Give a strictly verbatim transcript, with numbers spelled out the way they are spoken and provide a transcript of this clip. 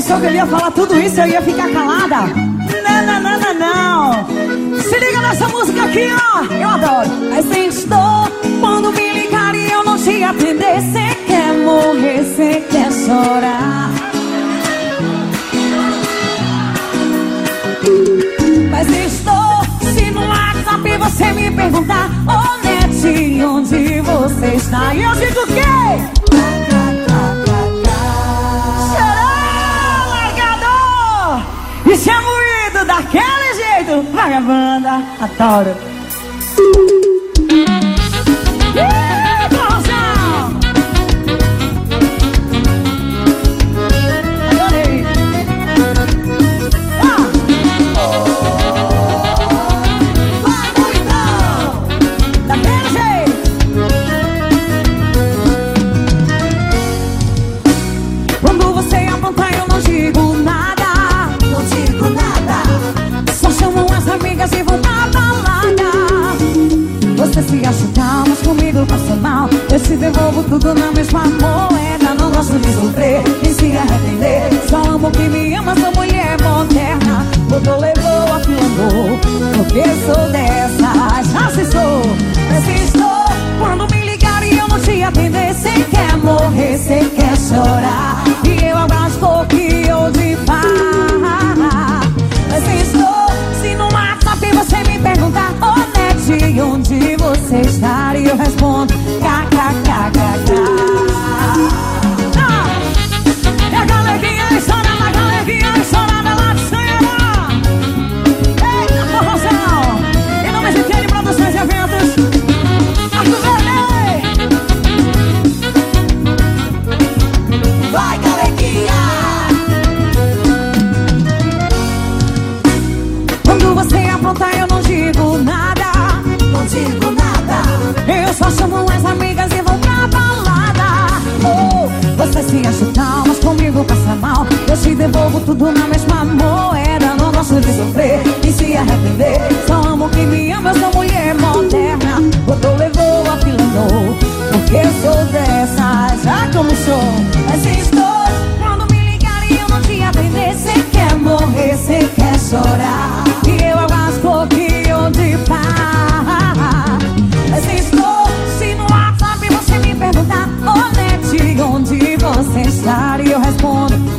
pensou que ele ia falar tudo isso e eu ia ficar calada? Não, não, não, não, não. Se liga nessa música aqui, ó. Eu adoro. Mas estou quando me ligar e eu não te atender. Cê quer morrer, cê quer chorar. Mas estou se no WhatsApp você me perguntar, ô Nete, onde você está? E eu digo o quê? E se é moído daquele jeito, vagabanda, adoro. Ih, corrosão! Adorei. Ah. Vai, bonitão! Daquele jeito. Quando você apontar eu não digo nada. Amigas e vão pra balada. Você se acha calma, mas comigo passa mal. Eu te devolvo tudo na mesma moeda. Não gosto de sofrer, nem se arrepender. Só amo quem me ama, sou mulher moderna. Botou, levou, afilou, porque sou dessa. Já se sou, mas estou quando me ligar e eu não te atender. Cê quer morrer, cê quer chorar. E eu abraço que eu te falar. Mas estou se no WhatsApp você me perguntar, ô Nete, onde você está? E eu respondo, kkkk. Ah, e a galeguinha estourada, a galeguinha estourada lá de cima. Eita, forrozão. Em nome de Kenny Produções e Eventos, Arthur Verley. Vai, galeguinha. Quando você aprontar eu não digo nada. Não digo nada. Eu só chamo as amigas e vou pra balada. Oh, você se acha calma, mas comigo passa mal. Eu te devolvo tudo na mesma moeda. Não gosto de sofrer e se arrepender. Só amo quem me ama, eu sou mulher moderna. Botou, levou, afilou, porque eu sou dessa. Já como sou, mas estou quando me ligar e eu não te atender. Cê quer morrer, cê quer chorar. E eu abraço que eu te falar. Mas estou se no WhatsApp você me perguntar, ô Nete, onde você está? E eu respondo,